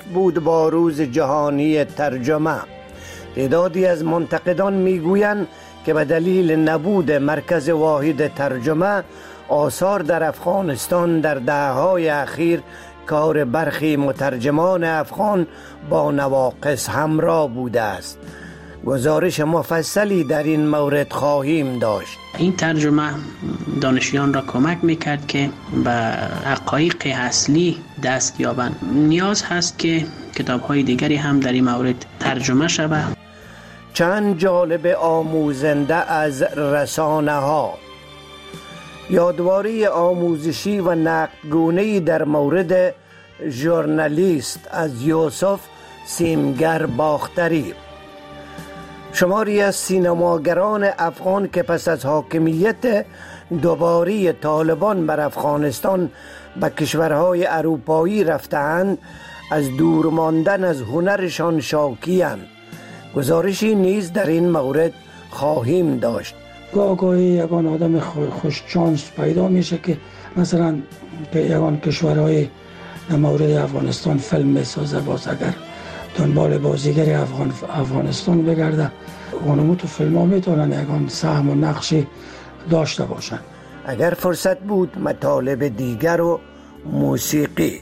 بود با روز جهانی ترجمه. تعدادی از منتقدان میگویند که به دلیل نبود مرکز واحد ترجمه، آثار در افغانستان در دهه‌های اخیر کار برخی مترجمان افغان با نواقص همراه بوده است. گزارش مفصلی در این مورد خواهیم داشت. این ترجمه دانشیان را کمک میکرد که به حقایق اصلی دست یابند. نیاز هست که کتاب‌های دیگری هم در این مورد ترجمه شود. چند جالب آموزنده از رسانه ها. یادواری آموزشی و نقدگونه‌ای در مورد ژورنالیست از یوسف سیمگر باختری. شماری از سینماگران افغان که پس از حاکمیت دوباره طالبان بر افغانستان به کشورهای اروپایی رفتند، از دور ماندن از هنرشان شاکی‌اند. گزارشی نیز در این مورد خواهیم داشت. گاهی یگان آدم خوش چانس پیدا میشه که مثلا یگان کشورهای در مورد افغانستان فیلم میسازه، باز اگر دنبال بازیگری افغانستان بگرده، اونمو تو فیلم ها میتونن یگان سهم و نقشی داشته باشن. اگر فرصت بود مطالب دیگر و موسیقی.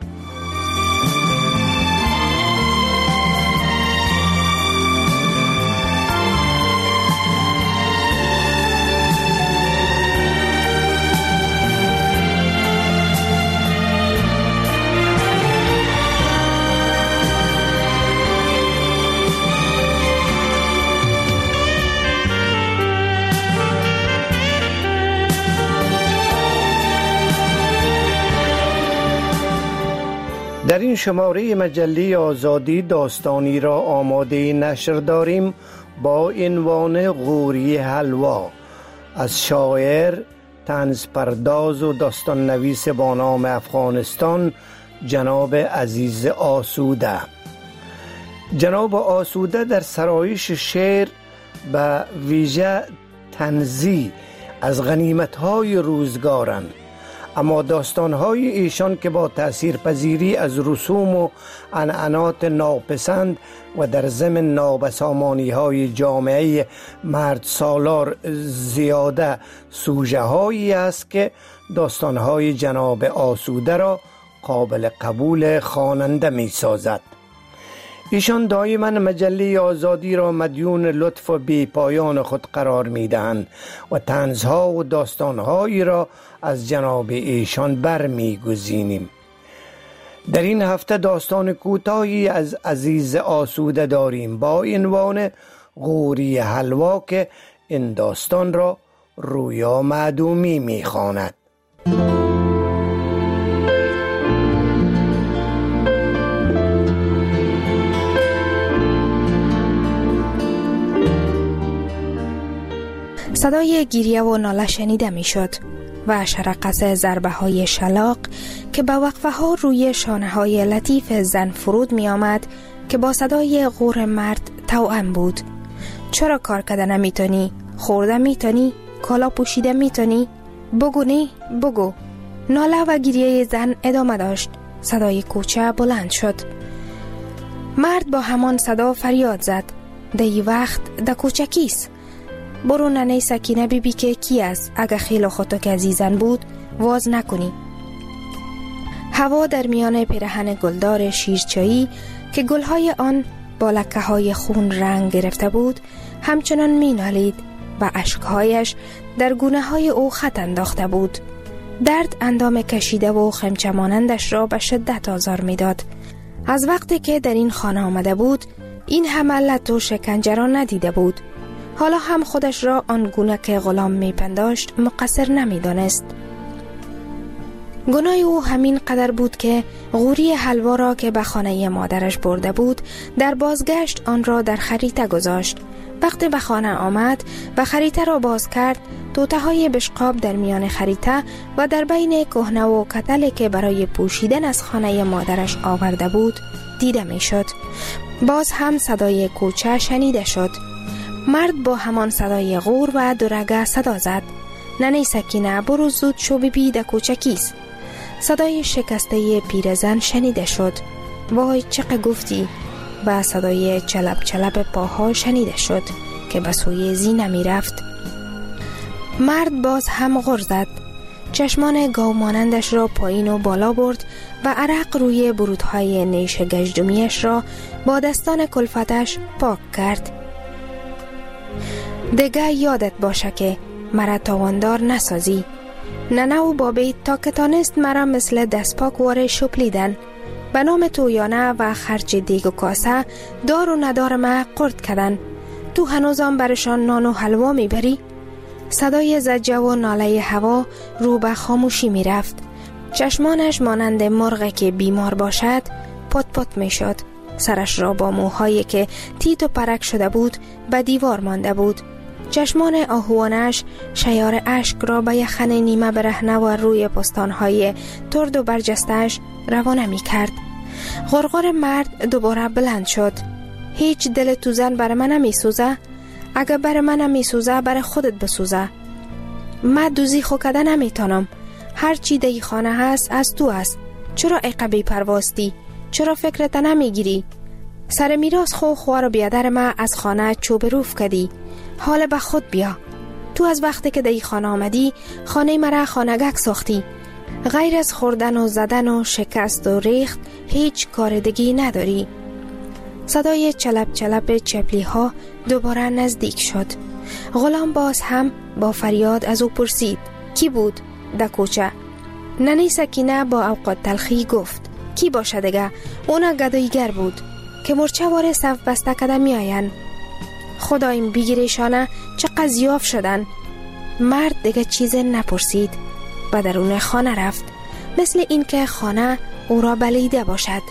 در این شماره مجله آزادی داستانی را آماده نشر داریم با عنوان غوری حلوا از شاعر، طنز پرداز و داستان نویس با نام افغانستان جناب عزیز آسوده. جناب آسوده در سرایش شعر به ویژه طنزی از غنیمت‌های روزگارند، اما داستان‌های ایشان که با تأثیرپذیری از رسوم و عنعنات ناپسند و در ضمن نابسامانی‌های جامعه مرد سالار زیاده سوژه‌هایی است که داستان‌های جناب آسوده را قابل قبول خواننده می‌سازد. ایشان دائما مجله آزادی را مدیون لطف و بی پایان خود قرار می دهند و طنزها و داستانهایی را از جناب ایشان برمی گزینیم. در این هفته داستان کوتاهی از عزیز آسوده داریم با عنوان غوری حلوا که این داستان را رویا معدومی می خواند. صدای گریه و ناله شنیده می شد و شرقص ضربه های شلاق که به وقفه ها روی شانه های لطیف زن فرود می آمد که با صدای غور مرد توأم بود. چرا کار کرده نمی تونی؟ خورده می تونی؟ کالا پوشیده می تونی؟ بگو نی؟ بگو. ناله و گریه زن ادامه داشت. صدای کوچه بلند شد. مرد با همان صدا فریاد زد. دی وقت ده کوچه کیست؟ برو ننه سکینه بیبی که کی است؟ اگه خیلی خودتو که عزیزن بود واز نکنی. هوا در میان پیرهن گلدار شیرچایی که گلهای آن با لکه های خون رنگ گرفته بود همچنان می نالید و اشکهایش در گونه های او خط انداخته بود. درد اندام کشیده و خمچه مانندش را به شدت آزار می داد. از وقتی که در این خانه آمده بود این همه لط و شکنجه را ندیده بود. حالا هم خودش را آنگونه که غلام می پنداشت مقصر نمی دانست. گناه او همین قدر بود که غوری حلوا را که به خانه مادرش برده بود در بازگشت آن را در خریطه گذاشت. وقتی به خانه آمد و خریطه را باز کرد توته های بشقاب در میان خریطه و در بین کهنه و کتلی که برای پوشیدن از خانه مادرش آورده بود دیده می شد. باز هم صدای کوچه شنیده شد. مرد با همان صدای غور و درگه صدا زد. ننه سکینه برو زود شو ببی ده کوچه کیست؟ صدای شکسته پیرزن شنیده شد. وای چقدر گفتی. و صدای چلپ چلپ پاها شنیده شد که به سوی زینه می رفت. مرد باز هم غر زد. چشمان گاو مانندش را پایین و بالا برد و عرق روی برودهای نیش گژدمیش را با دستان کلفتش پاک کرد. دیگه یادت باشه که مرا تاواندار نسازی. ننه و بابی تا که تانست مرا مثل دست پاک واره شپلیدن. به نام تویانه و خرج دیگ و کاسه دار و ندار ما قرد کردن. تو هنوزم برشان نان و حلوا میبری؟ صدای زجه و ناله هوا رو به خاموشی می رفت. چشمانش مانند مرغی که بیمار باشد پت پت می شد. سرش را با موهایی که تیت و پرک شده بود به دیوار مانده بود. چشمان آهوانش شیار اشک را به یخن نیمه برهنه و روی پستانهای ترد و برجستش روانه می کرد. غرغر مرد دوباره بلند شد. هیچ دل تو زن بر من نمی سوزه؟ اگر بر من نمی سوزه بر خودت بسوزه. من دوزی خو کده نمی تانم. هر چی دی خانه هست از تو است. چرا عقبی پرواستی؟ چرا فکرت نمی گیری؟ سر میراث خو خوار و بیادر ما از خانه چوب روف کدی. حال به خود بیا. تو از وقتی که دی خانه آمدی خانه مرا خانگک ساختی. غیر از خوردن و زدن و شکست و ریخت هیچ کاردگی نداری. صدای چلپ چلپ چپلی ها دوباره نزدیک شد. غلام باز هم با فریاد از او پرسید کی بود در کوچه؟ ننی سکینه با اوقات تلخی گفت کی باشه دیگه؟ اونا گدایگر بود که مرچه واره صف بسته کده می آین. خدایم بگیریشانه چقدر زیاف شدن. مرد دیگه چیز نپرسید. به درون خانه رفت مثل این که خانه او را بلیده باشد.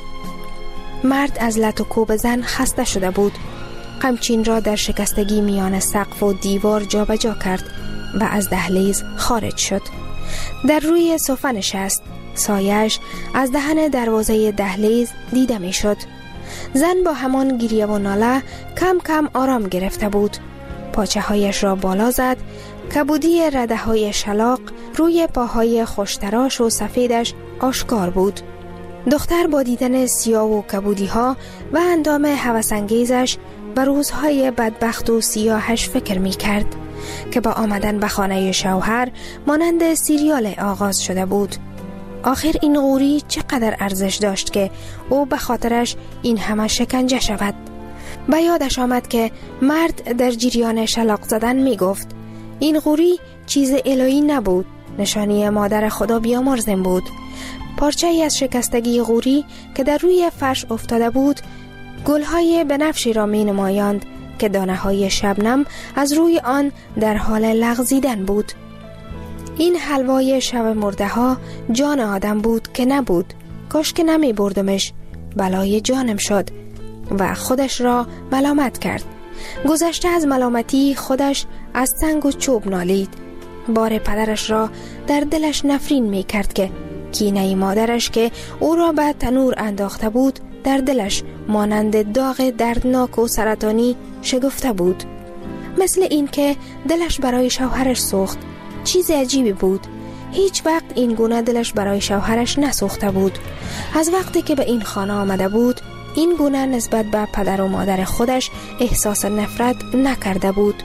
مرد از لط و کوب زن خسته شده بود. قمچین را در شکستگی میان سقف و دیوار جا به جا کرد و از دهلیز خارج شد. در روی صفه نشست. سایش از دهن دروازه دهلیز دیده می شد. زن با همان گریه و ناله کم کم آرام گرفته بود. پاچه هایش را بالا زد. کبودی رده های شلاق روی پاهای خوشتراش و سفیدش آشکار بود. دختر با دیدن سیاه و کبودی ها و اندام هوس‌انگیزش و روزهای بدبخت و سیاهش فکر می کرد که با آمدن به خانه شوهر مانند سیریال آغاز شده بود. آخر این غوری چقدر ارزش داشت که او به خاطرش این همه شکنجه شود. به یادش آمد که مرد در جریان شلاق زدن می گفت این غوری چیز الهی نبود، نشانی مادر خدا بیامرزم بود. پارچه از شکستگی غوری که در روی فرش افتاده بود گلهای بنفشی را می نمایاند که دانه های شبنم از روی آن در حال لغزیدن بود. این حلوای شب مرده ها جان آدم بود که نبود. کاش که نمی بردمش، بلای جانم شد. و خودش را ملامت کرد. گذشته از ملامتی خودش از سنگ و چوب نالید. بار پدرش را در دلش نفرین می کرد که کینه مادرش که او را به تنور انداخته بود در دلش مانند داغ دردناک و سرطانی شگفته بود. مثل این که دلش برای شوهرش سوخت. چیز عجیبی بود. هیچ وقت این گونه دلش برای شوهرش نسوخته بود. از وقتی که به این خانه آمده بود این گونه نسبت به پدر و مادر خودش احساس نفرت نکرده بود.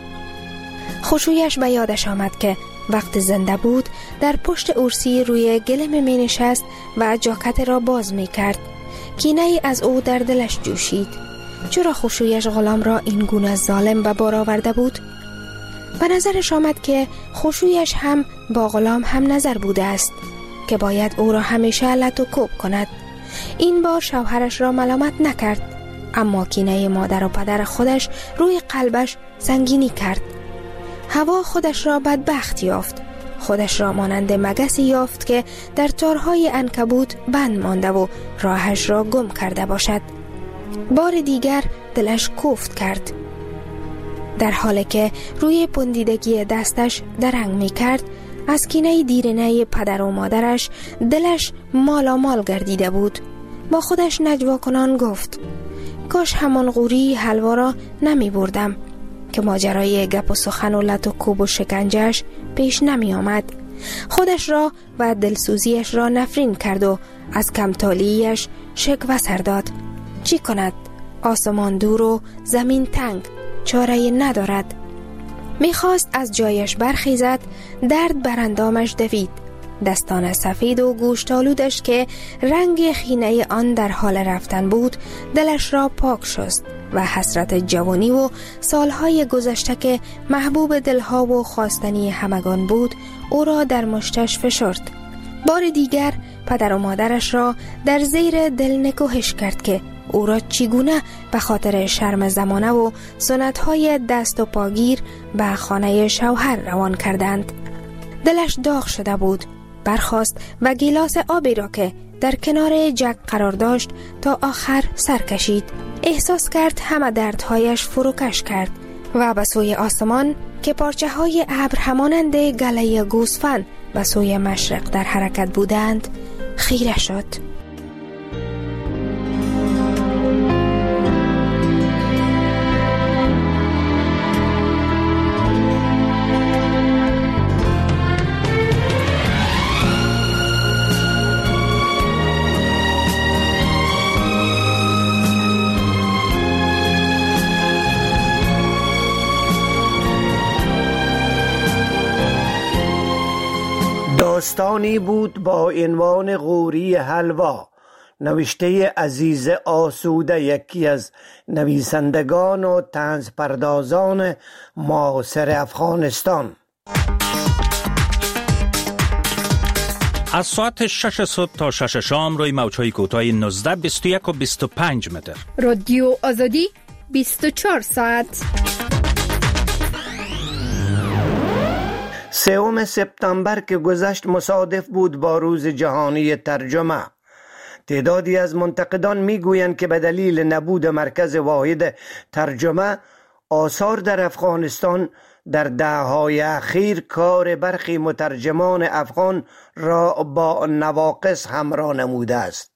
خوشویش به یادش آمد که وقت زنده بود در پشت ارسی روی گلم می نشست و جاکت را باز می کرد. کینه از او در دلش جوشید. چرا خوشویش غلام را این گونه ظالم به بار آورده بود؟ به نظرش آمد که خوشویش هم با غلام هم نظر بوده است که باید او را همیشه لط و کوب کند. این بار شوهرش را ملامت نکرد، اما کینه مادر و پدر خودش روی قلبش سنگینی کرد. هوا خودش را بدبخت یافت. خودش را مانند مگسی یافت که در تارهای عنکبوت بند مانده و راهش را گم کرده باشد. بار دیگر دلش کوفت کرد. در حالی که روی پندیدگی دستش درنگ می کرد، از کینه دیرینه پدر و مادرش دلش مالامال گردیده بود. با خودش نجوا کنان گفت کاش همان غوری حلوا را نمی بردم که ماجرای گپ و سخن و لط و کوب و شکنجهش پیش نمی آمد. خودش را و دلسوزیش را نفرین کرد و از کمتالیش شکوه سر داد. چی کند؟ آسمان دور و زمین تنگ، چاره ندارد. میخواست از جایش برخیزد، درد بر اندامش دوید. دستان سفید و گوشتالودش که رنگ خینه آن در حال رفتن بود دلش را پاک شست و حسرت جوانی و سالهای گذشته که محبوب دلها و خواستنی همگان بود او را در مشتش فشرد. بار دیگر پدر و مادرش را در زیر دل نکوهش کرد که او را چگونه به خاطر شرم زمانه و سنت‌های دست و پاگیر به خانه شوهر روان کردند. دلش داغ شده بود. برخاست و گیلاس آبی را که در کنار جک قرار داشت تا آخر سر کشید. احساس کرد همه دردهایش فروکش کرد و به سوی آسمان که پارچه های ابر همانند گله گوسفند به سوی مشرق در حرکت بودند خیره شد. داستانی بود با عنوان غوری حلوا، نوشته عزیز آسوده، یکی از نویسندگان و طنز پردازان معاصر افغانستان. از ساعت 6 صبح تا 6 شام روی موج‌های کوتاه 19، 21 و 25 متر. رادیو آزادی 24 ساعت. 3 سپتامبر که گذشت مصادف بود با روز جهانی ترجمه. تعدادی از منتقدان میگویند که به دلیل نبود مرکز واحد ترجمه، آثار در افغانستان در دهه‌های اخیر کار برخی مترجمان افغان را با نواقص همراه نموده است.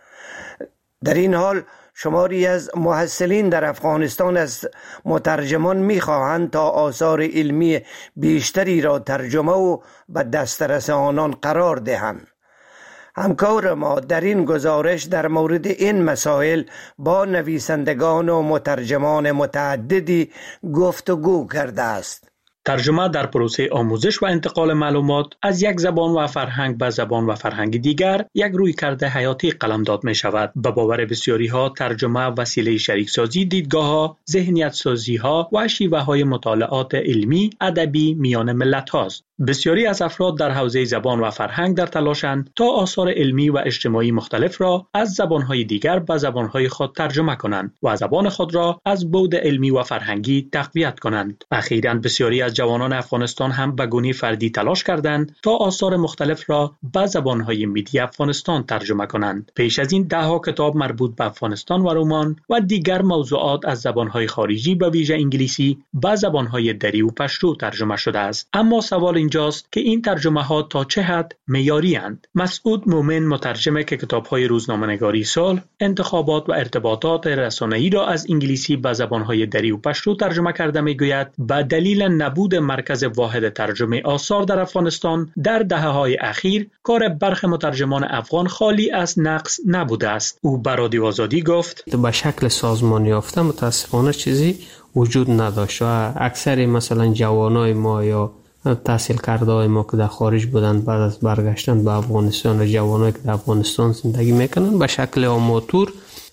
در این حال شماری از محصلین در افغانستان از مترجمان می‌خواهند تا آثار علمی بیشتری را ترجمه و به دسترس آنان قرار دهند. همکار ما در این گزارش در مورد این مسائل با نویسندگان و مترجمان متعددی گفتگو کرده است. ترجمه در پروسه آموزش و انتقال معلومات از یک زبان و فرهنگ به زبان و فرهنگ دیگر یک رویکرد حیاتی قلمداد می شود. به باور بسیاری ها ترجمه وسیله شریک سازی دیدگاه ها، ذهنیت سازی ها و شیوه های مطالعات علمی ادبی میان ملت هاست. بسیاری از افراد در حوزه زبان و فرهنگ در تلاشند تا آثار علمی و اجتماعی مختلف را از زبان‌های دیگر به زبان‌های خود ترجمه کنند و زبان خود را از بعد علمی و فرهنگی تقویت کنند. اخیراً بسیاری از جوانان افغانستان هم به گونه فردی تلاش کردند تا آثار مختلف را به زبان‌های ملی افغانستان ترجمه کنند. پیش از این ده‌ها کتاب مربوط به افغانستان و رمان و دیگر موضوعات از زبان‌های خارجی به ویژه انگلیسی به زبان‌های دری و پشتو ترجمه شده است. اما سوال اینجاست که این ترجمه ها تا چه حد معیاری اند؟ مسعود مومن، مترجم که کتاب های روزنامه‌نگاری صلح، انتخابات و ارتباطات رسانه‌ای را از انگلیسی به زبان‌های دری و پشتو ترجمه کرده، میگوید به دلیل نبود مرکز واحد ترجمه آثار در افغانستان در دهه‌های اخیر کار برخی مترجمان افغان خالی از نقص نبوده است. او به رادیو آزادی گفت: به شکل سازمانی یافته متاسفانه چیزی وجود نداشت و اکثر مثلا جوانای ما یا تحصیل کرده های ما که در خارج بودند بعد از برگشتن به افغانستان و جوانایی که در افغانستان زندگی میکنن به شکل آماتور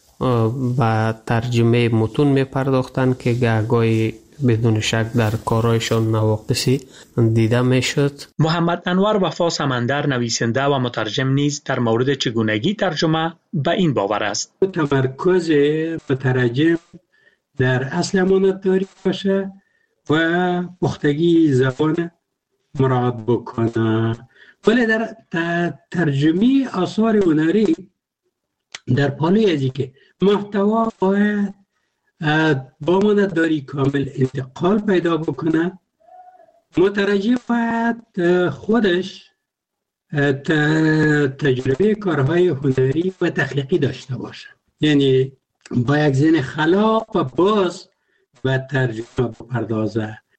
و ترجمه متون میپرداختند که گاهی بدون شک در کارایشان نواقصی دیده میشد. محمد انور وفا سمندر، نویسنده و مترجم نیز در مورد چگونگی ترجمه به این باور است: تمرکز مترجم در اصل امانتداری باشه و پختگی زبان مراعات بکنه، ولی در ترجمه آثار هنری در پالوی ازی که محتوا باید با امانتداری کامل انتقال پیدا بکنه. مترجم باید خودش تجربه کارهای هنری و تخلیقی داشته باشه، یعنی با یک ذهن خلاق و باز و ترجمه بپردازه.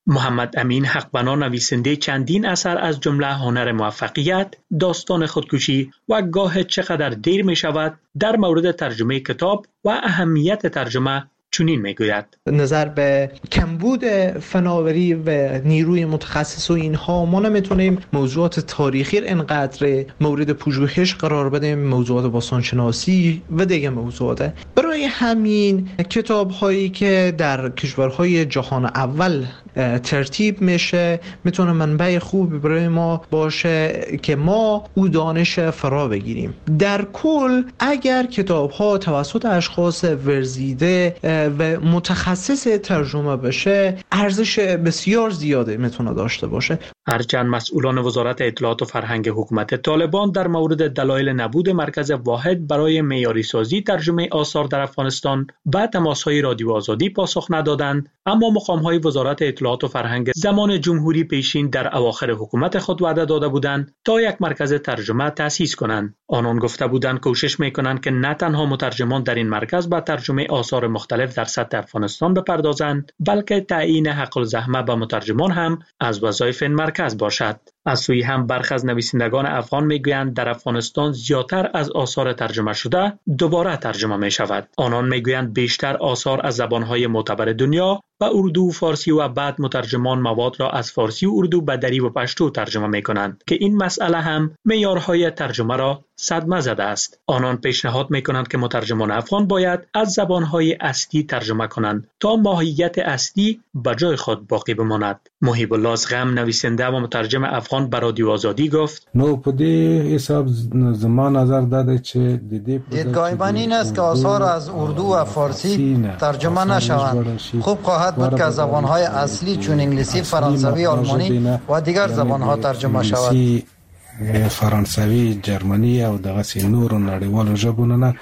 محمد امین حقبنا نویسنده چندین اثر از جمله هنر موفقیت، داستان خودکشی و گاه چقدر دیر می شود در مورد ترجمه کتاب و اهمیت ترجمه چنین میگوید: نظر به کمبود فناوری و نیروی متخصص و اینها ما نمیتونیم موضوعات تاریخی اینقدر مورد پژوهش قرار بدیم، موضوعات باستانشناسی و دیگه موضوعات. برای همین کتاب هایی که در کشورهای جهان اول ترتیب میشه میتونه منبع خوبی برای ما باشه که ما او دانش فرا بگیریم. در کل اگر کتاب ها توسط اشخاص ورزیده و متخصص ترجمه بشه ارزش بسیار زیاده میتونه داشته باشه. هرچند مسئولان وزارت اطلاعات و فرهنگ حکومت طالبان در مورد دلایل نبود مرکز واحد برای معیاری سازی ترجمه آثار در افغانستان به تماس‌های رادیو آزادی پاسخ ندادند، اما مقام‌های وزارت اطلاعات و فرهنگ زمان جمهوری پیشین در اواخر حکومت خود وعده داده بودند تا یک مرکز ترجمه تأسیس کنند. آنان گفته بودند کوشش می‌کنند که نه تنها مترجمان در این مرکز به ترجمه آثار مختلف در سطح افغانستان بپردازند، بلکه تعیین حق الزحمه به مترجمان هم از وظایف این مرکز باشد. از سوی هم برخی از نویسندگان افغان میگویند در افغانستان زیادتر از آثار ترجمه شده دوباره ترجمه می شود. آنان میگویند بیشتر آثار از زبانهای معتبر دنیا و اردو و فارسی و بعد مترجمان مواد را از فارسی و اردو به دری و پشتو ترجمه می کنند که این مسئله هم معیارهای ترجمه را صدمه زده است. آنان پیشنهاد می کنند که مترجمان افغان باید از زبانهای اصلی ترجمه کنند تا ماهیت اصلی به جای خود باقی بماند. محیب الله غم نویسنده و مترجم افغان به رادیو آزادی گفت: نو په دې حساب زمان نظر داده چې دیدگاه من این است که آثار از اردو و فارسی ترجمه نشوند. خوب خواهد بود که زبانهای اصلی چون انگلیسی، فرانسوی، آلمانی و دیگر زبانها ترجمه شود. فرانسوی، جرمنی او دغه نورو نړیوالو ژبونو نه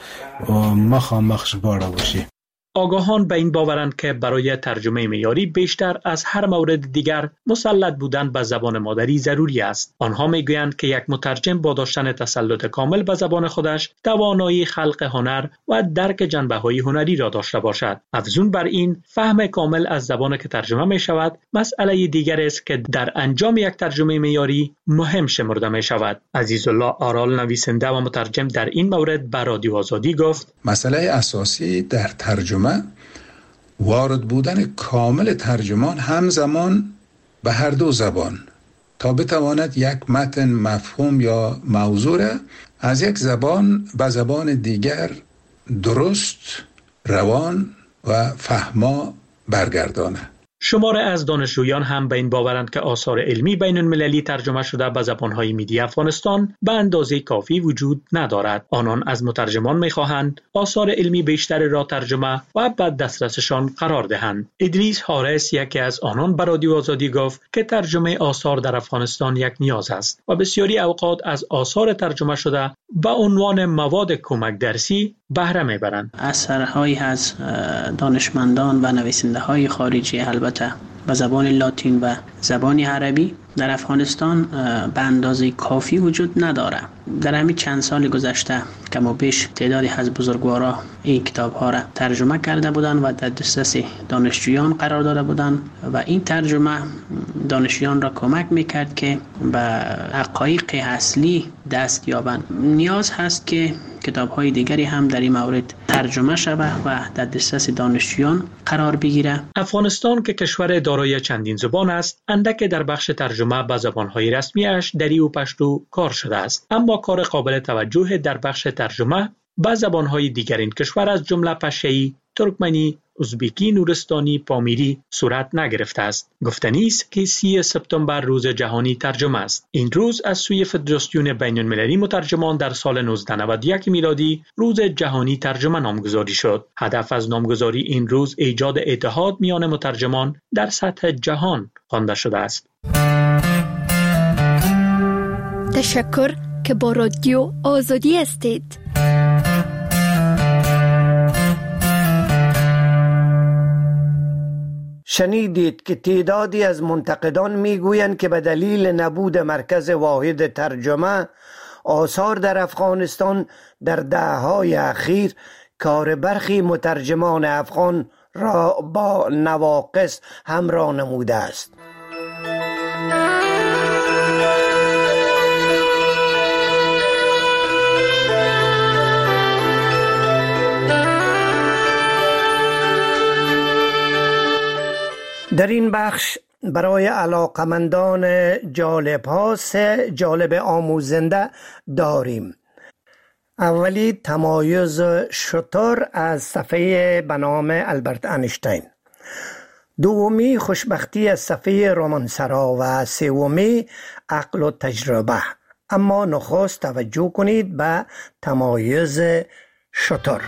مخامخ ژباړه وشي. آگاهان به این باورند که برای ترجمه معیاری بیشتر از هر مورد دیگر مسلط بودن به زبان مادری ضروری است. آنها میگویند که یک مترجم با داشتن تسلط کامل به زبان خودش توانایی خلق هنر و درک جنبه‌های هنری را داشته باشد. افزون بر این، فهم کامل از زبانی که ترجمه می شود مسئله دیگر است که در انجام یک ترجمه معیاری مهم شمرده می شود. عزیزالله آرال نویسنده و مترجم در این مورد به رادیو آزادی گفت: مسئله اساسی در ترجمه وارد بودن کامل ترجمان همزمان به هر دو زبان تا بتواند یک متن مفهوم یا موضوع را از یک زبان به زبان دیگر درست، روان و فهما برگرداند. شماره از دانشجویان هم به این باورند که آثار علمی بین المللی ترجمه شده به زبانهای میدی افغانستان به اندازه کافی وجود ندارد. آنان از مترجمان میخواهند آثار علمی بیشتری را ترجمه و به دسترسشان قرار دهند. ادریس حارس یکی از آنان به رادیو آزادی گفت که ترجمه آثار در افغانستان یک نیاز است و بسیاری اوقات از آثار ترجمه شده به عنوان مواد کمک درسی بهره میبرند. اثرهایی از دانشمندان و نویسنده های خارجی البته به زبان لاتین و زبان عربی در افغانستان به اندازه کافی وجود نداره. در همین چند سال گذشته کم و بیش تعدادی از بزرگوارا این کتاب ها را ترجمه کرده بودند و در دسترس دانشجویان قرار داده بودند و این ترجمه دانشجویان را کمک میکرد که به حقایق اصلی دست یابند. نیاز هست که کتاب های دیگری هم در این مورد ترجمه شود و در دسترس دانشجویان قرار بگیره. افغانستان که کشور دارای چندین زبان است، اندک در بخش ترجمه به زبانهای رسمیش دری و پشتو کار شده است، اما کار قابل توجه در بخش ترجمه به زبانهای دیگر این کشور از جمله پشه‌ای، ترکمنی، ازبکی، نورستانی، پامیری صورت نگرفته است. گفتنی است که 30 سپتامبر روز جهانی ترجمه است. این روز از سوی فدراسیون بین المللی مترجمان در سال 1991 میلادی روز جهانی ترجمه نامگذاری شد. هدف از نامگذاری این روز ایجاد اتحاد میان مترجمان در سطح جهان خوانده شده است. تشکر که با رادیو آزادی هستید. شنیدید که تعدادی از منتقدان میگویند که به دلیل نبود مرکز واحد ترجمه آثار در افغانستان در دهه‌های اخیر کار برخی مترجمان افغان را با نواقص همراه نموده است. در این بخش برای علاقمندان جالب سه جالب آموزنده داریم. اولی تمایز شتر از صفحه به نام البرت انیشتین، دومی خوشبختی از صفحه رومانسرا و سومی عقل و تجربه. اما نخست توجه کنید به تمایز شتر.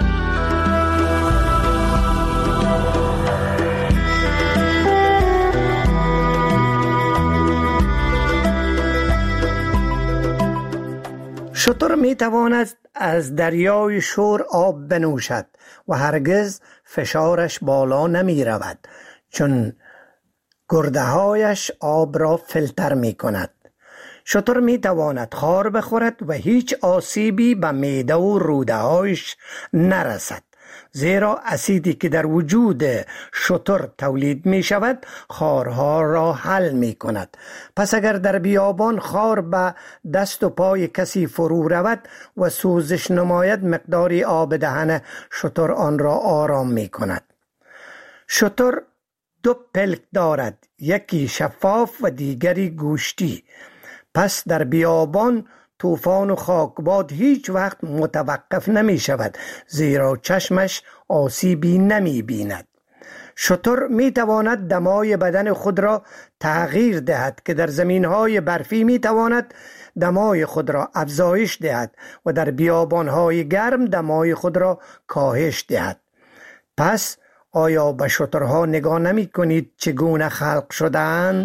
شتر می تواند از دریای شور آب بنوشد و هرگز فشارش بالا نمی رود، چون گرده هایش آب را فیلتر می کند. شتر می تواند خار بخورد و هیچ آسیبی به معده و روده هایش نرسد، زیرا اسیدی که در وجود شتر تولید می شود خارها را حل می کند. پس اگر در بیابان خار به دست و پای کسی فرو رود و سوزش نماید، مقداری آب دهن شتر آن را آرام می کند. شتر دو پلک دارد، یکی شفاف و دیگری گوشتی. پس در بیابان طوفان و خاکباد هیچ وقت متوقف نمی شود، زیرا چشمش آسیبی نمی بیند. شتر می تواند دمای بدن خود را تغییر دهد که در زمینهای برفی می تواند دمای خود را افزایش دهد و در بیابانهای گرم دمای خود را کاهش دهد. پس آیا به شترها نگاه نمی کنید چگونه خلق شدند؟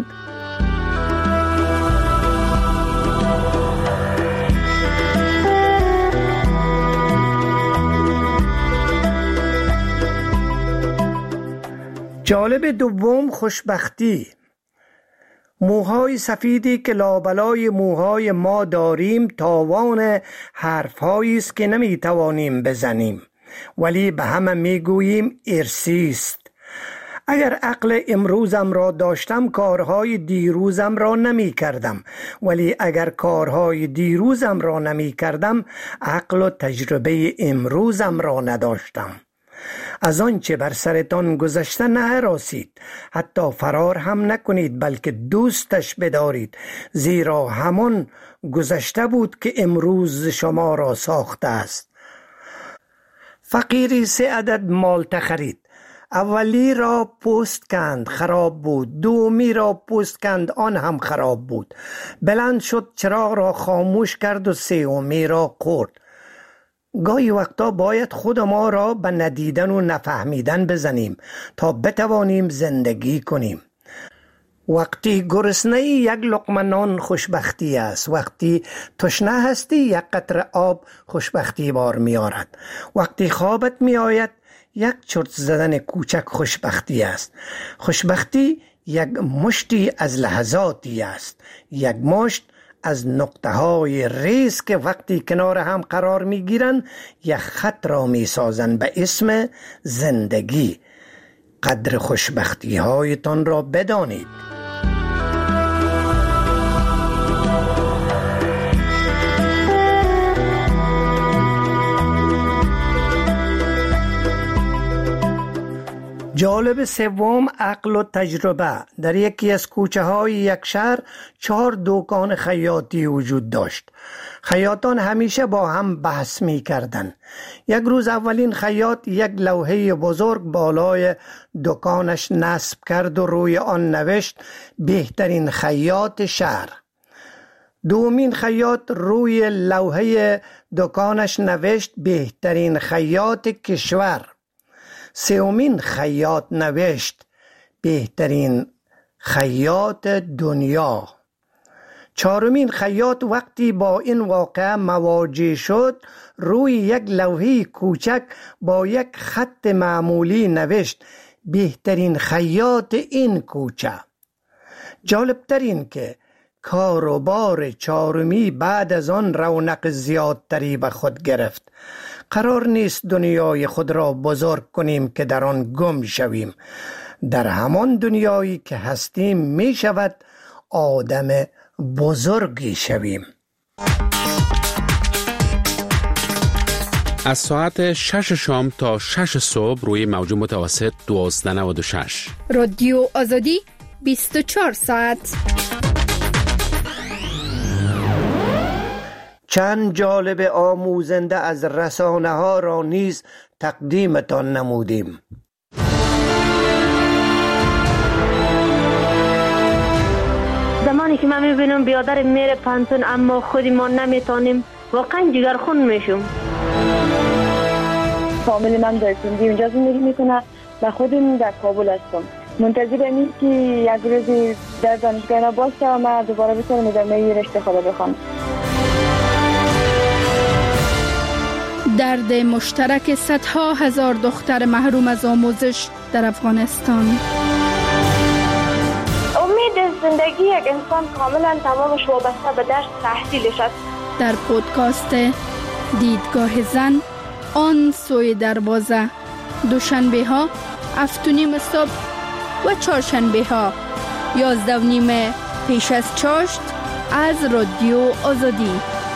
جالب دوم خوشبختی. موهای سفیدی که لابلای موهای ما داریم تاوان حرفهایی است که نمی توانیم بزنیم، ولی به همه می گوییم ارثی است. اگر عقل امروزم را داشتم کارهای دیروزم را نمی کردم، ولی اگر کارهای دیروزم را نمی کردم عقل و تجربه امروزم را نداشتم. از آنچه بر سرتان گذشته نهراسید، حتی فرار هم نکنید، بلکه دوستش بدارید، زیرا همان گذشته بود که امروز شما را ساخته است. فقیری 3 عدد مالته خرید. اولی را پوست کند، خراب بود. دومی را پوست کند، آن هم خراب بود. بلند شد، چراغ را خاموش کرد و سومی را خورد. گاهی وقتا باید خود ما را به ندیدن و نفهمیدن بزنیم تا بتوانیم زندگی کنیم. وقتی گرسنه‌ای یک لقمه نان خوشبختی است. وقتی تشنه هستی یک قطره آب خوشبختی بار می آرد. وقتی خوابت می آید یک چرت زدن کوچک خوشبختی است. خوشبختی یک مشتی از لحظاتی است، یک مشت از نقطه های ریز که وقتی کنار هم قرار می گیرن یک خط را می سازن به اسم زندگی. قدر خوشبختی هایتان را بدانید. جالب سوم عقل و تجربه. در یکی از کوچه های یک شهر 4 دکان خیاطی وجود داشت. خیاطان همیشه با هم بحث می کردن. یک روز اولین خیاط یک لوحه بزرگ بالای دکانش نصب کرد و روی آن نوشت بهترین خیاط شهر. دومین خیاط روی لوحه دکانش نوشت بهترین خیاط کشور. سومین خیاط نوشت بهترین خیاط دنیا. چهارمین خیاط وقتی با این واقعه مواجه شد روی یک لوحه کوچک با یک خط معمولی نوشت بهترین خیاط این کوچه. جالبتر این که کاروبار چهارمی بعد از آن رونق زیادتری به خود گرفت. قرار نیست دنیای خود را بزرگ کنیم که در آن گم شویم. در همان دنیایی که هستیم می شود آدم بزرگی شویم. از ساعت 6 شام تا 6 صبح روی موج متوسط 1296 رادیو آزادی 24 ساعت. چند جالب آموزنده از رسانه ها را نیز تقدیمتان نمودیم. زمانی که من میبینم بیادر میره پانتون اما خودی ما نمیتونیم، واقعا جگرخون میشم. فامیل من در سندی اونجا زندگی میکنه و خودم در کابل هستم. منتظرم این که یک روزی در دانشگاه باشه و من دوباره بتونم ادامه رشته خود بخونم. درد مشترک صدها هزار دختر محروم از آموزش در افغانستان. امید زندگی یک انسان کاملا تمامش وابسته به درس تحصیلش است. در پودکاست دیدگاه زن آن سوی دروازه، دوشنبه ها 7:30 صبح و چهارشنبه ها 11:30 پیش از چاشت از رادیو آزادی.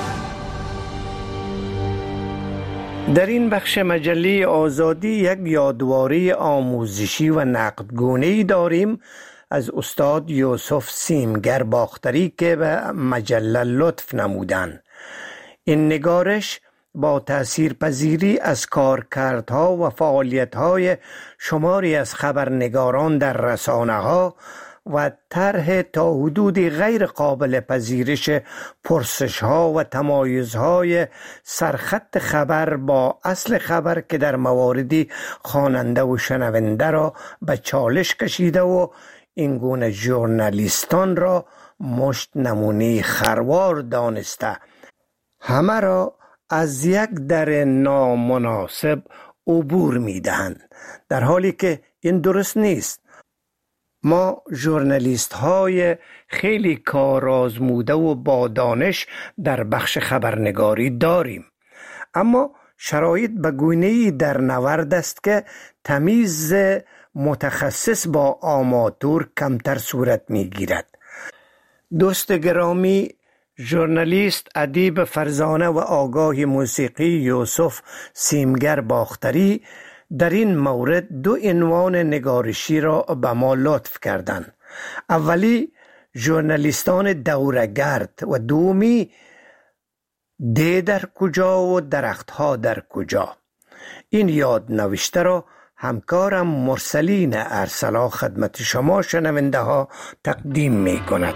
در این بخش مجله آزادی یک یادواری آموزشی و نقدگونه‌ای داریم از استاد یوسف سیمگر باختری که به مجله لطف نمودند. این نگارش با تأثیرپذیری از کارکردها و فعالیت‌های شماری از خبرنگاران در رسانه‌ها و طرح تا حدودی غیر قابل پذیرش پرسش‌ها و تمایزهای سرخط خبر با اصل خبر که در مواردی خواننده و شنونده را به چالش کشیده و این گونه ژورنالیستان را مشت نمونه خروار دانسته همه را از یک در نامناسب عبور می‌دهند، در حالی که این درست نیست. ما ژورنالیست های خیلی کارآزموده و با دانش در بخش خبرنگاری داریم، اما شرایط به گونه‌ای در نورد است که تمیز متخصص با آماتور کمتر صورت می‌گیرد. دوست گرامی، ژورنالیست، ادیب فرزانه و آگاه موسیقی یوسف سیمگر باختری در این مورد دو عنوان نگارشی را به ما لطف کردند. اولی ژورنالیستان دوره‌گرد و دومی ده در کجا و درختها در کجا. این یاد نوشته را همکارم مرسلین ارسلا خدمت شما شنونده ها تقدیم می کند.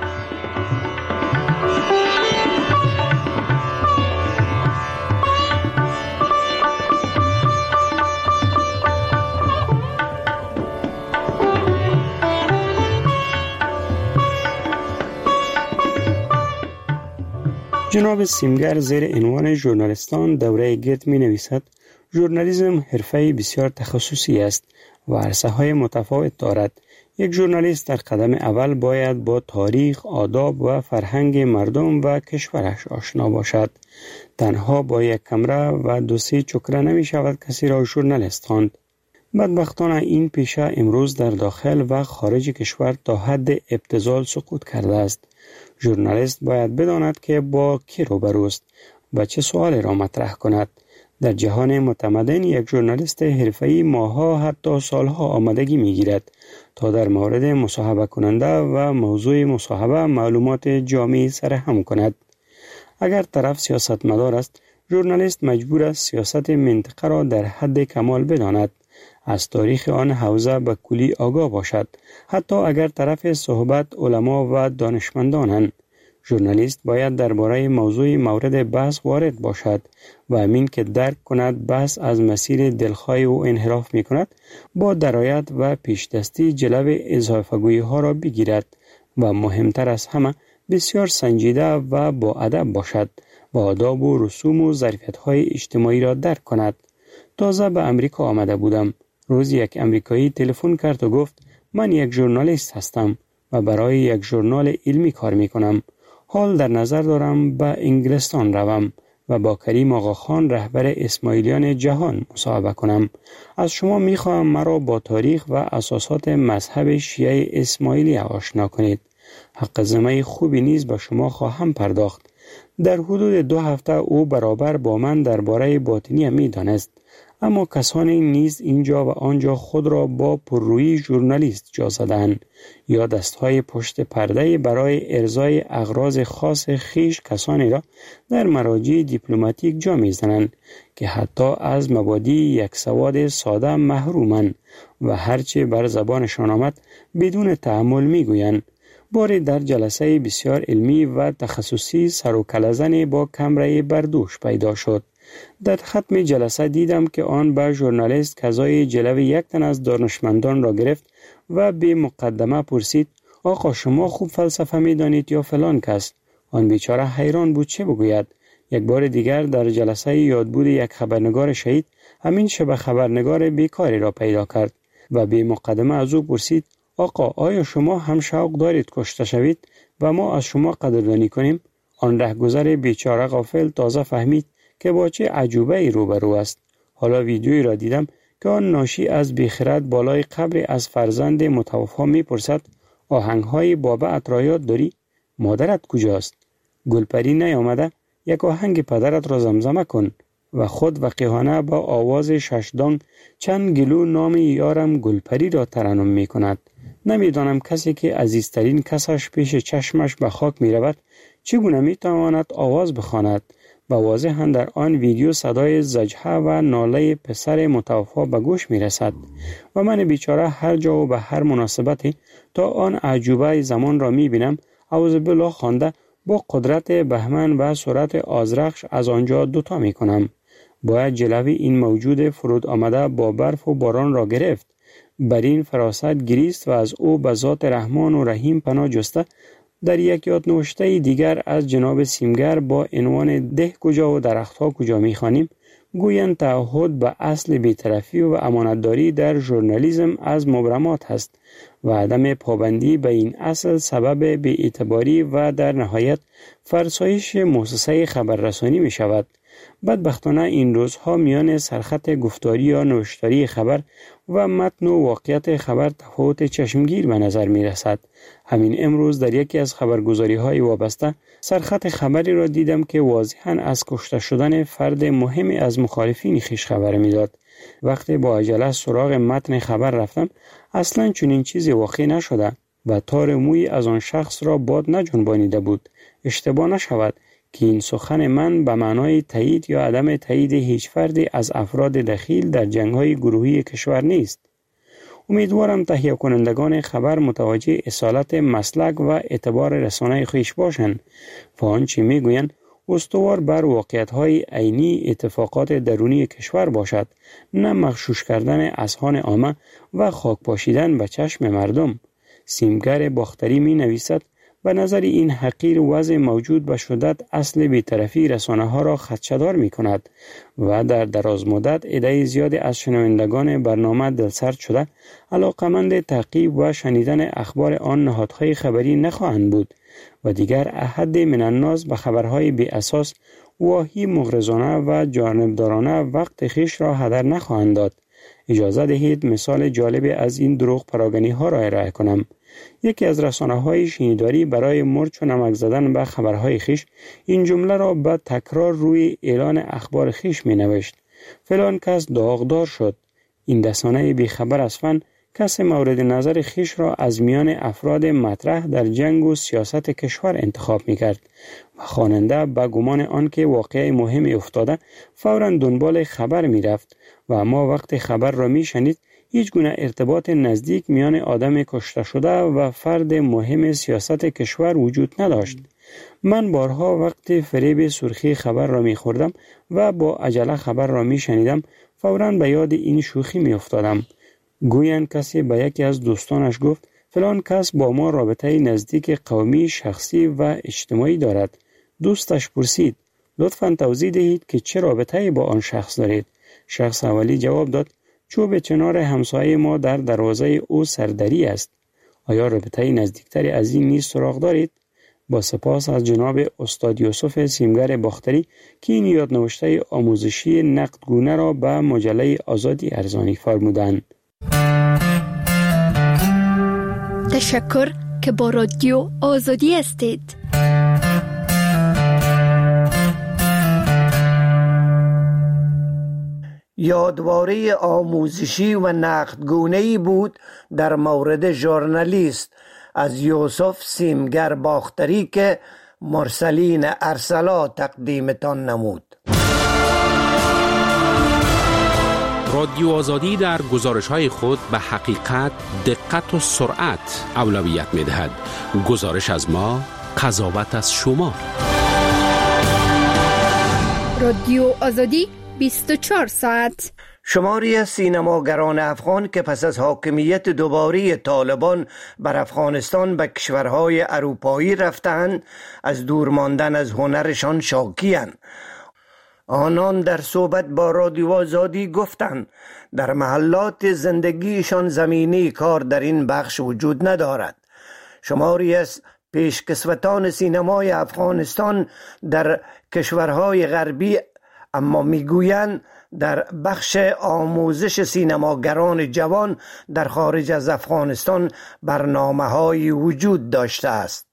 جناب سیمگر زیر عنوان ژورنالیستان دوره گرد می نویسد: ژورنالیسم حرفه‌ای بسیار تخصصی است و عرصه‌های متفاوت دارد. یک ژورنالیست در قدم اول باید با تاریخ، آداب و فرهنگ مردم و کشورش آشنا باشد. تنها با یک کمره و دو سه چکره نمی شود کسی را ژورنالیست خواند. بدبختانه این پیشه امروز در داخل و خارج کشور تا حد ابتذال سقوط کرده است. ژورنالیست باید بداند که با کی روبروست و چه سوالی را مطرح کند. در جهان متمدن یک ژورنالیست حرفه‌ای ماه‌ها حتی سالها آمادگی می‌گیرد تا در مورد مصاحبه کننده و موضوع مصاحبه معلومات جامعی سرهم کند. اگر طرف سیاستمدار است، ژورنالیست مجبور است سیاست منطقه را در حد کمال بداند، از تاریخ آن حوزه به کلی آگاه باشد، حتی اگر طرف صحبت علما و دانشمندانند. ژورنالیست باید درباره موضوع مورد بحث وارد باشد و همین که درک کند بحث از مسیر دلخواه و انحراف می کند، با درایت و پیشدستی جلو اضافه‌گویی ها را بگیرد و مهمتر از همه بسیار سنجیده و با ادب باشد و آداب و رسوم و ظرفیت های اجتماعی را درک کند. تازه به امریکا آمده بودم. روز یک امریکایی تلفن کرد و گفت: من یک ژورنالیست هستم و برای یک ژورنال علمی کار می کنم. حال در نظر دارم به انگلستان روم و با کریم آقاخان رهبر اسماعیلیان جهان مصاحبه کنم. از شما میخواهم مرا با تاریخ و اساسات مذهب شیعه اسماعیلی آشنا کنید. حق ذمه خوبی نیز به شما خواهم پرداخت. در حدود 2 هفته او برابر با من درباره باطنی می‌دانست، اما کسانی نیز اینجا و آنجا خود را با پررویی ژورنالیست جا زدند یا دستهای پشت پرده برای ارضای اغراض خاص خیش کسانی را در مراجع دیپلماتیک جا می‌زنند که حتی از مبادی یک سواد ساده محرومند و هرچه بر زبانشان آمد بدون تأمل می‌گویند. باری در جلسه بسیار علمی و تخصصی سر و کله‌زنی با کمره بردوش پیدا شد. در ختم جلسه دیدم که آن به ژورنالیست کزای جلو یک تن از دانشمندان را گرفت و به مقدمه پرسید: آقا شما خوب فلسفه می دانید یا فلان کس؟ آن بیچاره حیران بود چه بگوید. یک بار دیگر در جلسه یادبود یک خبرنگار شهید همین شب خبرنگار بیکاری را پیدا کرد و به مقدمه از او پرسید: آقا آیا شما هم شوق دارید کشته شوید و ما از شما قدردانی کنیم؟ آن رهگذر بیچاره غافل تازه فهمید که با چه عجوبه ای روبرو است. حالا ویدیویی را دیدم که آن ناشی از بیخرد بالای قبر از فرزند متوفا میپرسد: آهنگهای بابا را یاد داری؟ مادرت کجاست؟ گلپری نیامده؟ یک آهنگ پدرت را زمزمه کن. و خود وقیحانه با آواز ششدانگ چند گلو نام یارم گلپری را ترنم می کند. نمیدانم کسی که عزیزترین کسش پیش چشمش به خاک می رود چگونه می تواند آواز بخواند. و واضحاً در آن ویدیو صدای زجه و ناله پسر متوفا به گوش می رسد و من بیچاره هر جا و به هر مناسبتی تا آن عجوبه زمان را می بینم اعوذ بالله خوانده با قدرت بهمن و سرعت آذرخش از آنجا دوتا می کنم. باید جلوی این موجود فرود آمده با برف و باران را گرفت. بر این فراست گریست و از او به ذات رحمان و رحیم پناه جسته. در یک یادنوشته دیگر از جناب سیمگر با عنوان ده کجا و درختها کجا می‌خوانیم گویند تعهد به اصل بی‌طرفی و امانتداری در ژورنالیسم از مبرمات است و عدم پابندی به این اصل سبب بی‌اعتباری و در نهایت فرسایش مؤسسه خبررسانی می شود. بدبختانه این روزها میان سرخط گفتاری یا نوشتاری خبر و متن و واقعیت خبر تفاوت چشمگیر به نظر می رسد. همین امروز در یکی از خبرگزاری های وابسته سرخط خبری را دیدم که واضحاً از کشته شدن فرد مهمی از مخالفین خویش خبر می داد. وقتی با عجله سراغ متن خبر رفتم اصلاً چنین چیزی واقع نشده و تار موی از آن شخص را باد نجنبانیده بود. اشتباه نشود که این سخن من به معنای تایید یا عدم تایید هیچ فردی از افراد دخیل در جنگ‌های گروهی کشور نیست. امیدوارم تهیه کنندگان خبر متوجه اصالت مسلک و اعتبار رسانه خویش باشند و آنچه میگویند استوار بر واقعیت‌های عینی اتفاقات درونی کشور باشد، نه مغشوش کردن اذهان عامه و خاک پاشیدن به چشم مردم. سیمگر باختری می نویسد: به نظر این حقیر وضع موجود به شدت اصل بی‌طرفی رسانه ها را خدشه‌دار می کند و در دراز مدت عده زیادی از شنوندگان برنامه دلسرد شده علاقمند تعقیب و شنیدن اخبار آن نهادهای خبری نخواهند بود و دیگر احد من الناس به خبرهای بی اساس واهی مغرضانه و جانبدارانه وقت خیش را هدر نخواهند داد. اجازه دهید مثال جالب از این دروغ پراگنی ها را ارائه کنم. یکی از رسانه‌های شنیداری برای مرچ و نمک زدن به خبرهای خیش این جمله را به تکرار روی اعلان اخبار خیش می نوشت: فلان کس داغدار شد. این رسانه بیخبر از فن کس مورد نظر خیش را از میان افراد مطرح در جنگ و سیاست کشور انتخاب می کرد و خواننده به گمان آنکه واقعه مهمی افتاده فوراً دنبال خبر می رفت و اما وقت خبر را می شنید هیچ گونه ارتباط نزدیک میان آدم کشته شده و فرد مهم سیاست کشور وجود نداشت. من بارها وقت فریب سرخی خبر را می خوردم و با عجله خبر را می شنیدم فوراً به یاد این شوخی می افتادم. گویند کسی به یکی از دوستانش گفت: فلان کس با ما رابطه نزدیک قومی، شخصی و اجتماعی دارد. دوستش پرسید: لطفاً توضیح دهید که چه رابطه‌ای با آن شخص دارید. شخص اولی جواب داد: چوب چنار همسایه ما در دروازه او سردری است. آیا رابطه نزدیکتری از این نیز سراغ دارید؟ با سپاس از جناب استاد یوسف سیمگر باختری که این یادنوشته آموزشی نقدگونه را به مجله آزادی ارزانی فرمودند. تشکر که با رادیو آزادی هستید. یادواره آموزشی و نقدگونه‌ای بود در مورد ژورنالیست از یوسف سیمگر باختری که مرسلین ارسلا تقدیمتان نمود. رادیو آزادی در گزارش‌های خود به حقیقت، دقت و سرعت اولویت می‌دهد. گزارش از ما، قضاوت از شما. رادیو آزادی 24 ساعت. شماری از سینماگران افغان که پس از حاکمیت دوباره طالبان بر افغانستان به کشورهای اروپایی رفتند، از دور ماندن از هنرشان شاکی‌اند. آنان در صحبت با رادیو آزادی گفتند در محلات زندگیشان زمینی کار در این بخش وجود ندارد. شماری از پیشکسوتان سینمای افغانستان در کشورهای غربی اما میگویند در بخش آموزش سینماگران جوان در خارج از افغانستان برنامه‌هایی وجود داشته است.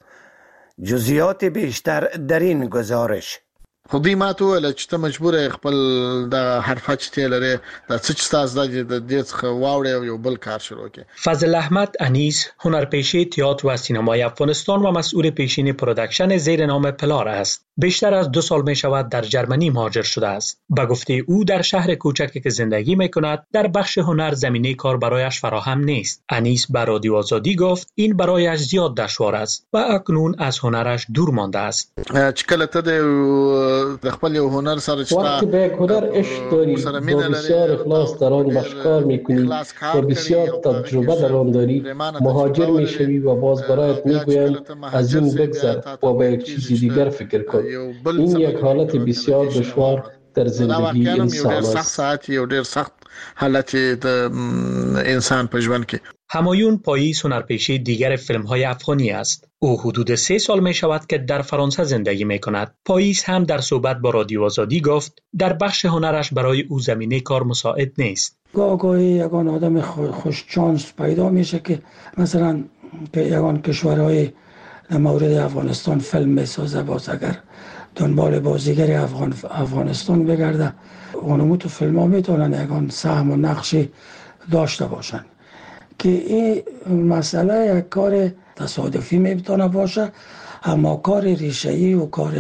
جزئیات بیشتر در این گزارش. خو دوی ما ته ویل چې ته مجبور خپل د حرفه چې تی لرې د څه چې تاسو د دې څخه واوړې او یو بل کار شروع کړي. فضل احمد انیس هنرپیشه تئاتر و سینمای افغانستان و مسئول پیشین پروداکشن زیر نام پلار است. بیشتر از 2 سال می شود در جرمنی مهاجر شده است. به گفته او در شهر کوچکی که زندگی می کند در بخش هنر زمینه کار برایش فراهم نیست. انیس به رادیو آزادی گفت این برایش زیاد دشوار است و اکنون از هنرش دور مانده است. چې کله ته د خپل هنر سره چې وقتی به یک هنر عشق داری و بسیار اخلاص در آن مشکار میکنی و بسیار تجربه در آن داری، مهاجر میشوی و باز برایت میگویند از این بگذر و به یک چیز دیگر فکر کن. این یک حالت بسیار دشوار در زندگی انسان است. یو ډیر سخت حالت د انسان په ژوند کې. همایون پاییز هنرپیشه دیگر فیلم‌های افغانی است. او حدود 3 سال می شود که در فرانسه زندگی می کند. پاییز هم در صحبت با رادیو آزادی گفت در بخش هنرش برای او زمینه کار مساعد نیست. گاهی یگان آدم خوش چانس پیدا میشه که مثلا یگان کشورهای مورد افغانستان فیلم میسازه، باز اگر دنبال بازیگر افغانستان بگرده، اونمو تو فیلم ها میتونن یگان سهم و نقشی داشته باشن که این مسئله یک کار تصادفی میتونه باشه، اما کار ریشه‌ای و کار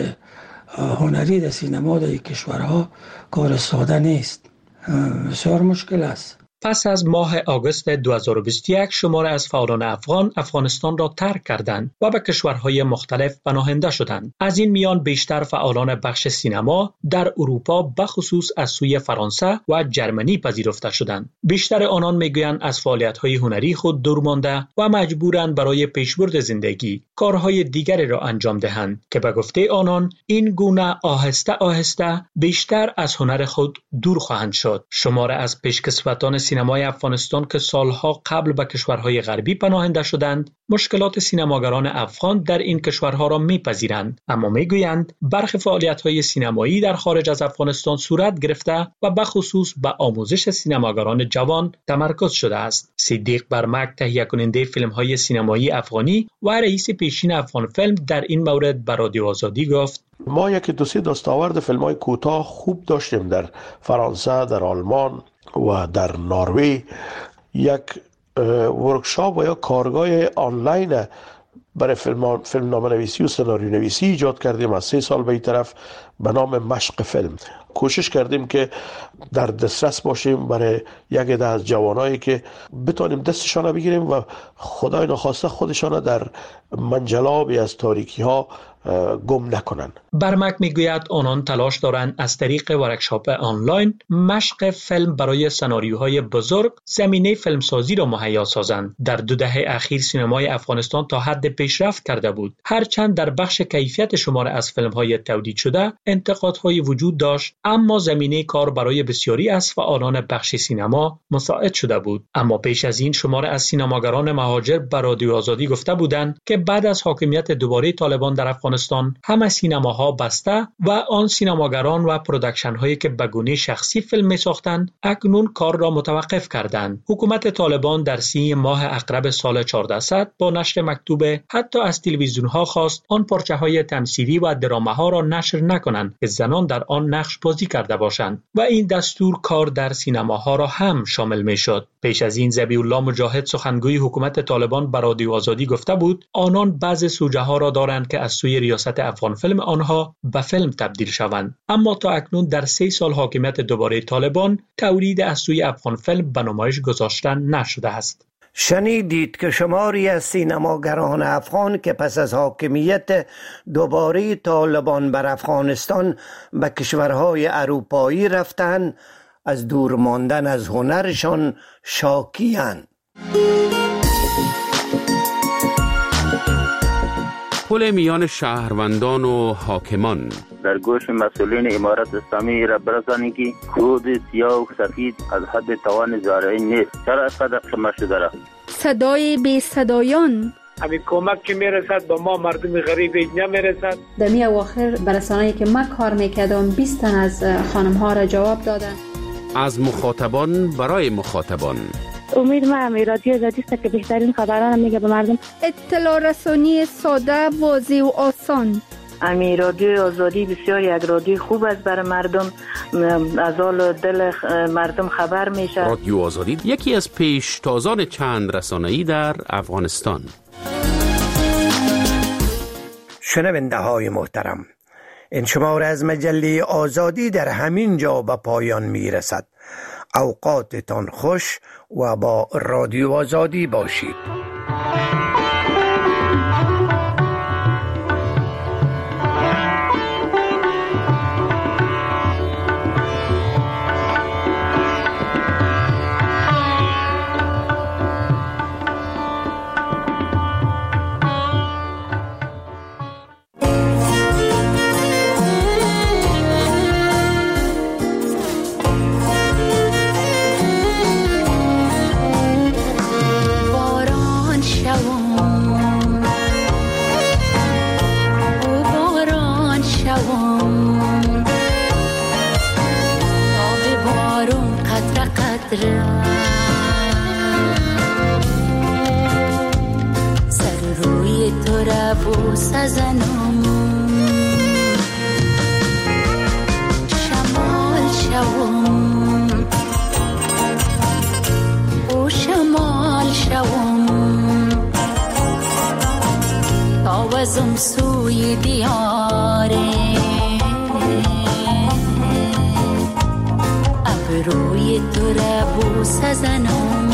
هنری در سینما در کشورها کار ساده نیست، بسیار مشکل است. پس از ماه آگوست 2021 شمار از فعالان افغان افغانستان را ترک کردند و به کشورهای مختلف پناهنده شدند. از این میان بیشتر فعالان بخش سینما در اروپا به خصوص از سوی فرانسه و جرمنی پذیرفته شدند. بیشتر آنان میگویند از فعالیت‌های هنری خود دور مانده و مجبورند برای پیشبرد زندگی کارهای دیگری را انجام دهند که به گفته آنان این گونه آهسته آهسته بیشتر از هنر خود دور خواهند شد. شمار از پیشکسوتان سینمای افغانستان که سالها قبل به کشورهای غربی پناهنده شدند، مشکلات سینماگران افغان در این کشورها را میپذیرند، اما میگویند برخی فعالیت‌های سینمایی در خارج از افغانستان صورت گرفته و به خصوص به آموزش سینماگران جوان تمرکز شده است. صدیق برمک، تهیه کننده فیلم‌های سینمایی افغانی و رئیس پیشین افغان فیلم، در این مورد به رادیو آزادی گفت: ما یکی دو سه دستاورد فیلم‌های کوتاه خوب داشتیم در فرانسه، در آلمان و در نروژ. یک ورکشاپ و یا کارگاه آنلاین برای فیلم نامه نویسی و سناریو نویسی ایجاد کردیم از 3 سال به این طرف به نام مشق فیلم. کوشش کردیم که در دسترس باشیم برای یک عده از جوانایی که بتونیم دستشان بگیریم و خدای نخواسته خودشان در منجلابی از تاریکی ها گم نکنن. برمک میگوید آنان تلاش دارند از طریق ورکشاپ آنلاین مشق فیلم برای سناریوهای بزرگ زمینه فیلمسازی را مهیا سازند. در 2 دهه اخیر سینمای افغانستان تا حد پیشرفت کرده بود. هرچند در بخش کیفیت شمار از فیلم‌های تولید شده انتقادهای وجود داشت، اما زمینه کار برای بسیاری از فعالان بخش سینما مساعد شده بود. اما پیش از این شمار از سینماگران مهاجر به رادیو آزادی گفته بودند که بعد از حاکمیت دوباره طالبان در افغانستان همه سینماها بسته و آن سینماگران و پروداکشن هایی که به گونه شخصی فیلم می ساختند اکنون کار را متوقف کردند. حکومت طالبان در 3 ماه اقرب سال 1400 با نشر مکتوب حتی از تلویزیون ها خواست آن پارچه های تمثیلی و درامه ها را نشر نکنند که زنان در آن نقش بازی کرده باشند و این دستور کار در سینماها را هم شامل می شد. پیش از این ذبیح الله مجاهد سخنگوی حکومت طالبان به رادیو آزادی گفته بود آنان بعض سوژه ها را دارند که از سوی ریاست افغان فیلم آنها به فیلم تبدیل شوند، اما تا اکنون در 3 سال حاکمیت دوباره طالبان تولید از سوی افغان فیلم به نمایش گذاشته نشده است. شنیدید که شماری از سینماگران افغان که پس از حاکمیت دوباره طالبان بر افغانستان به کشورهای اروپایی رفتند از دور ماندن از هنرشان شاکی‌اند. پل میان شهروندان و حاکمان در گوش مسئولین امارت اسلامی را برسانید که خود سیاه و سفید از حد توان زارعی نیست. چرا از قدر شما شده را؟ صدای بی صدایان همین کمک که میرسد به ما مردم غریب نمیرسد. در می اواخر برسانه‌ای که من کار میکردم 20 تن از خانم ها را جواب دادن. از مخاطبان برای مخاطبان. امید من رادیو آزادی است که بهترین خبران میگه به مردم. اطلاع رسانی ساده، واضح و آسان. امی رادیو آزادی بسیار یک رادیو خوب است برای مردم، از حال دل مردم خبر میشه. رادیو آزادی یکی از پیشتازان چند رسانه‌ای در افغانستان. شنونده های محترم، این شماره از مجله آزادی در همین جا به پایان میرسد. اوقاتتان خوش و با رادیو آزادی باشید. سر روی تو را بوسه زنم، شمال شوم او شمال شوم، تاوزم سوی دیاره روی تو را بوسه زنم.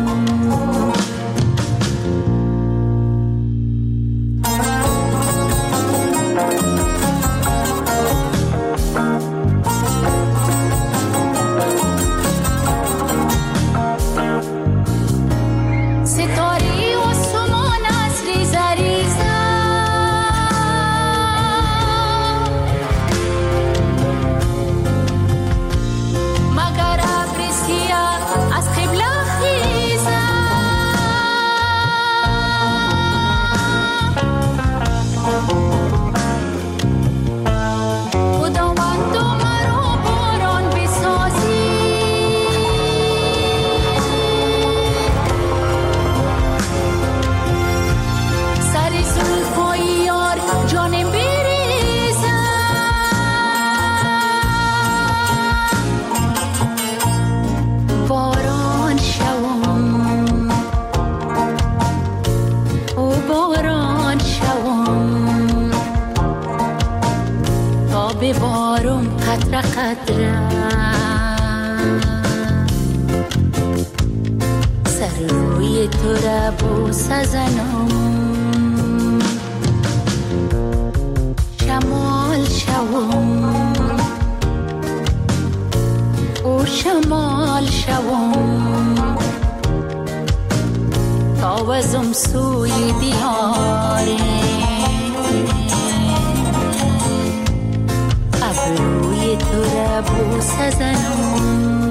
سر روی تو را بوسه زنم، شوم او شمال شوم تاوزم سوی دیاره ابروی تو را بوسه زنم